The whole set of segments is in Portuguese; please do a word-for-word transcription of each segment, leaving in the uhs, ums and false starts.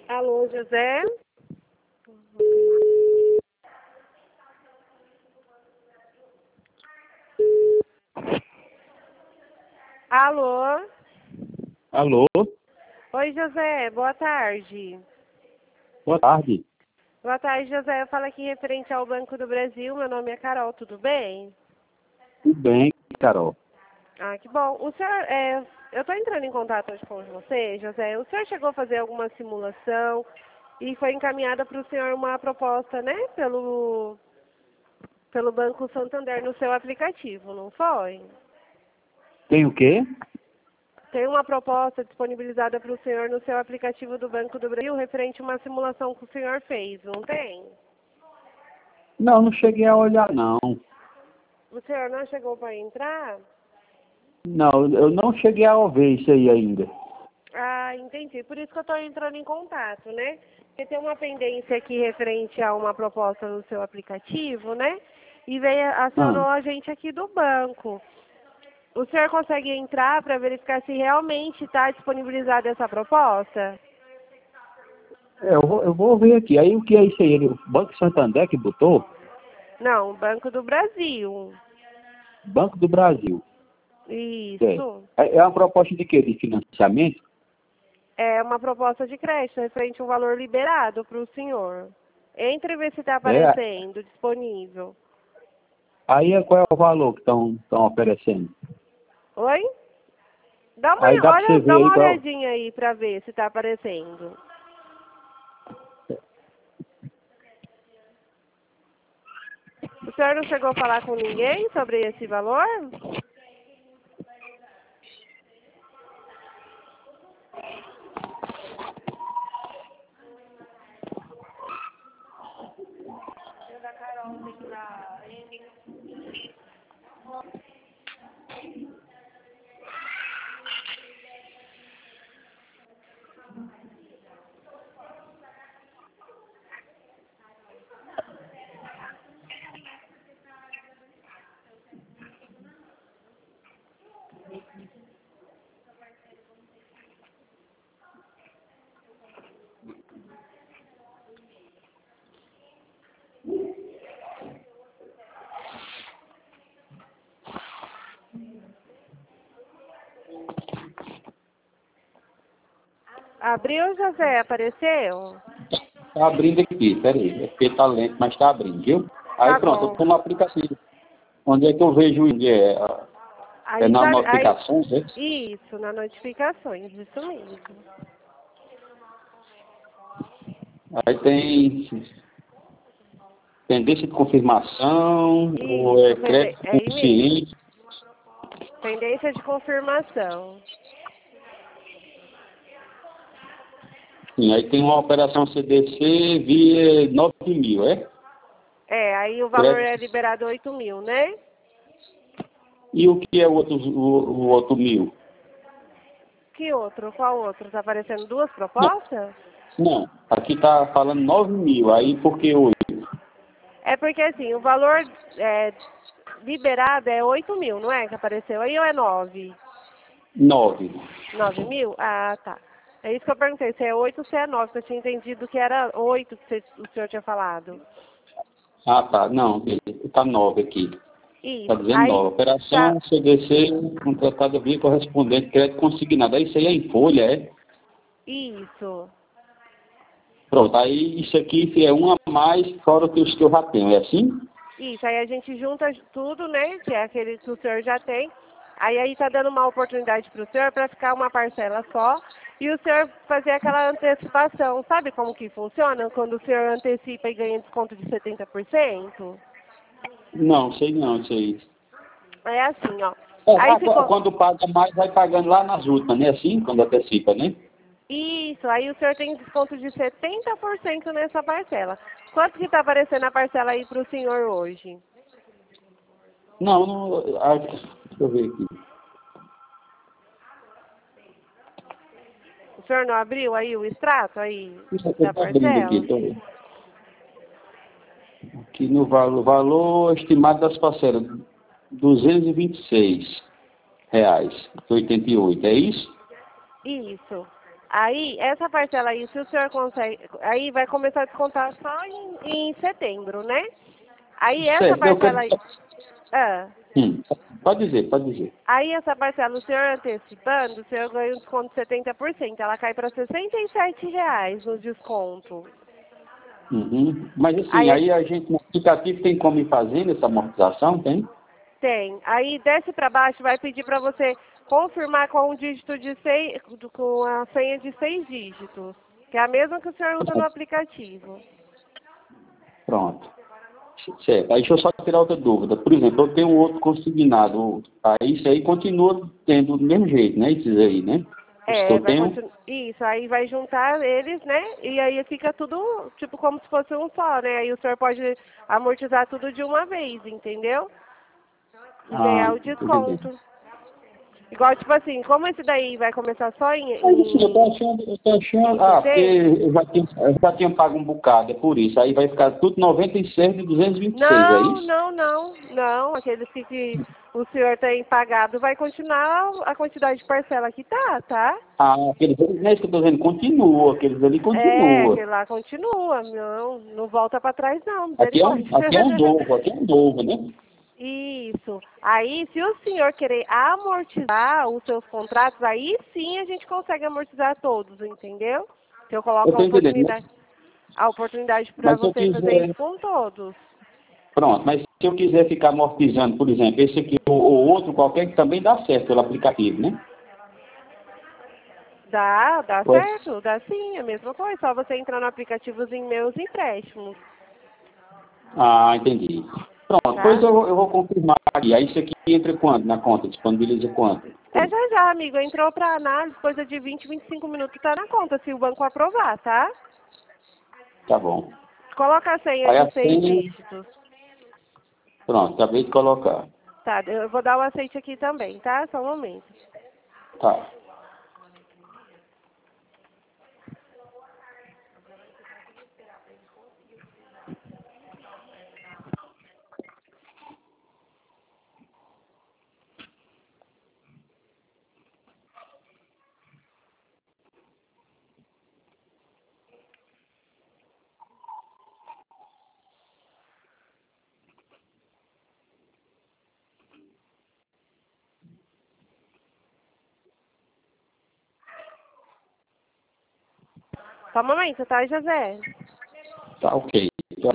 Alô, José? Alô? Alô? Oi, José, boa tarde. Boa tarde. Boa tarde, José. Eu falo aqui referente ao Banco do Brasil. Meu nome é Carol, tudo bem? Tudo bem, Carol? Ah, que bom. O senhor, é, eu estou entrando em contato hoje com você, José. O senhor chegou a fazer alguma simulação e foi encaminhada para o senhor uma proposta, né? Pelo, pelo Banco Santander no seu aplicativo, não foi? Tem o quê? Tem uma proposta disponibilizada para o senhor no seu aplicativo do Banco do Brasil referente a uma simulação que o senhor fez, não tem? Não, não cheguei a olhar, não. O senhor não chegou para entrar? Não, eu não cheguei a ver isso aí ainda. Ah, entendi. Por isso que eu estou entrando em contato, né? Porque tem uma pendência aqui referente a uma proposta no seu aplicativo, né? E veio, acionou Ah, a gente aqui do banco. O senhor consegue entrar para verificar se realmente está disponibilizada essa proposta? é, eu, vou, eu vou ver aqui. Aí o que é isso aí? O Banco Santander que botou? Não, Banco do Brasil. Banco do Brasil. É. Isso. É é uma proposta de quê? De financiamento? É uma proposta de crédito referente a um valor liberado para o senhor. Entre e vê se está É. aparecendo, disponível. Aí é qual é o valor que estão oferecendo? Oi? Dá uma, Aí dá para você olha, dá ver uma aí qual. olhadinha aí para ver se está aparecendo. O senhor não chegou a falar com ninguém sobre esse valor? Abriu, José? Apareceu? Tá abrindo aqui, peraí. É porque tá lento, mas tá abrindo, viu? Aí Tá pronto, eu bom. tô no aplicativo. Onde é que eu vejo onde é? É Aí nas tá, aí, notificações, é? isso, nas notificações, isso mesmo. Aí tem tendência de confirmação, ou é Isso, pende- crédito é aí mesmo. consciente. Pendência de confirmação. Sim, aí tem uma operação C D C via nove mil, é? É, aí o valor é Crédito. liberado oito mil, né? E o que é o outro, o, o outro mil? Que outro? Qual outro? Tá aparecendo duas Não, propostas? não. Aqui tá falando nove mil, aí por que oito? É porque assim, o valor é, liberado é oito mil, não é? Que apareceu aí ou é nove? Nove. Nove mil? Ah, tá. É isso que eu perguntei, se é oito ou se é nove, que eu tinha entendido que era oito que você- o senhor tinha falado. Ah, tá. Não, tá nove aqui. Está Isso. dizendo Aí nova. tá. Operação C D C contratada via correspondente crédito consignado. Aí isso aí é em folha, é? Isso. Pronto, aí isso aqui é um a mais fora que os que eu já tenho, é assim? Isso. Aí a gente junta tudo, né? Que é aquele que o senhor já tem. Aí aí tá dando uma oportunidade para o senhor para ficar uma parcela só. E o senhor fazer aquela antecipação. Sabe como que funciona? Quando o senhor antecipa e ganha desconto de setenta por cento? Não, sei não, isso aí. É assim, ó. É, Aí mas qu- ficou. quando paga mais, vai pagando lá nas últimas, né? Assim, quando antecipa, né? Isso, aí o senhor tem desconto de setenta por cento nessa parcela. Quanto que está aparecendo a parcela aí para o senhor hoje? Não, não. ah, Deixa eu ver aqui. O senhor não abriu aí o extrato aí Isso aqui da está abrindo aqui. parcela? Tô... Aqui no valor, valor estimado das parcelas, duzentos e vinte e seis reais, oitenta e oito, é isso? Isso. Aí, essa parcela aí, se o senhor consegue, aí vai começar a descontar só em, em setembro, né? Aí essa Certo, eu quero... parcela aí, ah, Hum, pode dizer, pode dizer. aí essa parcela, o senhor antecipando, o senhor ganha um desconto de setenta por cento, ela cai para sessenta e sete reais no desconto. Uhum. Mas assim, Aí aí a gente no aplicativo tem como ir fazendo essa amortização, tem? tem, aí desce para baixo, vai pedir para você confirmar com um dígito de seis, com a senha de seis dígitos, que é a mesma que o senhor usa no aplicativo. Pronto. Certo. Aí deixa eu só tirar outra dúvida. Por exemplo, eu tenho outro consignado. Aí isso aí continua tendo do mesmo jeito, né? Esses aí, né? Os que É, eu vai tenho. continuar. Isso, aí vai juntar eles, né? E aí fica tudo, tipo, como se fosse um só, né? Aí o senhor pode amortizar tudo de uma vez, entendeu? E Ah, ganhar o tô entendendo. desconto. Igual, tipo assim, como esse daí vai começar só em, Mas assim, eu tô em, achando, eu tô achando. em Ah, porque setembro. eu já tinha, eu já tinha pago um bocado, é por isso. Aí vai ficar tudo noventa e seis de duzentos e vinte e seis, é Não, isso? não, não, não. Aqueles que, que o senhor tem pagado vai continuar a quantidade de parcela que tá, tá? Ah, aqueles ali, não é isso que eu tô dizendo, continua, aqueles ali É, continua. aquele lá continua. Não, não volta pra trás não, Aqui é um, misericórdia. aqui é um novo, aqui é um novo, né? Isso. Aí, se o senhor querer amortizar os seus contratos, aí sim a gente consegue amortizar todos, entendeu? Se eu Eu coloco a tô entendendo. oportunidade, a oportunidade para Mas se eu você fazer quiser, isso com todos. pronto, mas se eu quiser ficar amortizando, por exemplo, esse aqui ou, ou outro qualquer, que também dá certo pelo aplicativo, né? Dá, dá Pois. certo, dá sim, é a mesma coisa. Só você entrar no aplicativozinho Meus Empréstimos, Ah, entendi. Pronto, pois tá? eu, vou- eu vou confirmar aqui. Aí isso aqui entra quando na conta? Disponibiliza quanto? É já já, amigo. Entrou para análise, coisa de vinte, vinte e cinco minutos tá na conta, se o banco aprovar, tá? Tá bom. Coloca a senha Aí de a seis senha, dígitos. pronto, acabei de colocar. Tá, eu vou dar o aceite aqui também, tá? Só um momento. Tá. Só um momento, tá, José? Tá ok. Tá.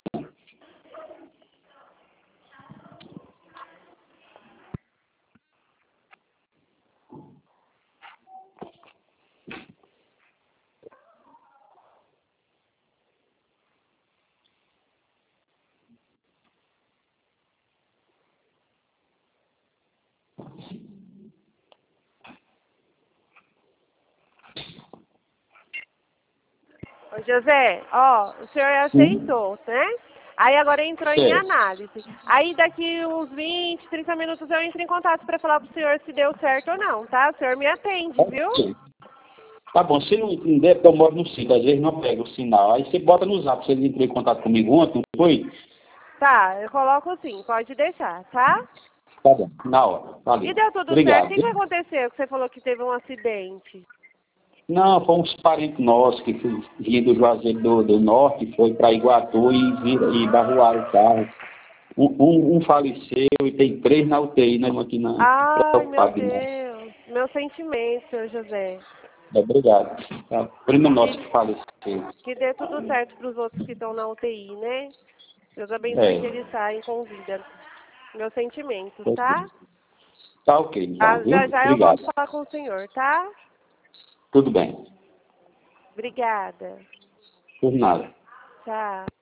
Ô, José, ó, o senhor Hum, aceitou, né? Aí agora entrou em certo. análise. Aí daqui uns vinte, trinta minutos eu entro em contato para falar pro senhor se deu certo ou não, tá? O senhor me atende, viu? Ok. Tá bom, se não não der, porque eu moro no sítio, às vezes não pega o sinal. Aí você bota no zap, você entrou em contato comigo ontem, não foi? Tá, eu coloco sim, pode deixar, tá? Tá bom, na hora. E Valeu. deu tudo certo. O Obrigado. que que Viu? aconteceu? Que você falou que teve um acidente. Não, foi uns parentes nossos que fui- vinha do Juazeiro do, do Norte, foi para Iguatu e, vira, e barruaram o carro. Um, um, um faleceu e tem três na U T I, nós aqui na Ai, meu preocupado demais. Deus. Meu sentimento, seu José. Obrigado. Tá. Primo nosso Que, que faleceu. que dê tudo certo para os outros que estão na U T I, né? Deus abençoe que É. eles saem com vida. Meus sentimentos, tá? Tá ok, então, Ah, viu? já já eu volto Obrigado. a falar com o senhor, tá? Tudo bem. Obrigada. Por nada. Tchau.